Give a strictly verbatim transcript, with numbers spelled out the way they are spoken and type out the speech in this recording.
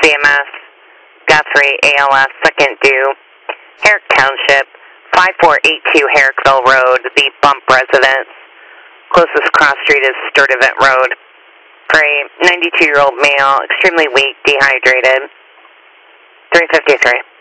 C M S, Guthrie, A L S, second due, Herrick Township, five four eight two Herrickville Road, the bump residence. Closest cross street is Sturdivant Road. For a ninety-two-year-old male, extremely weak, dehydrated. three fifty-three.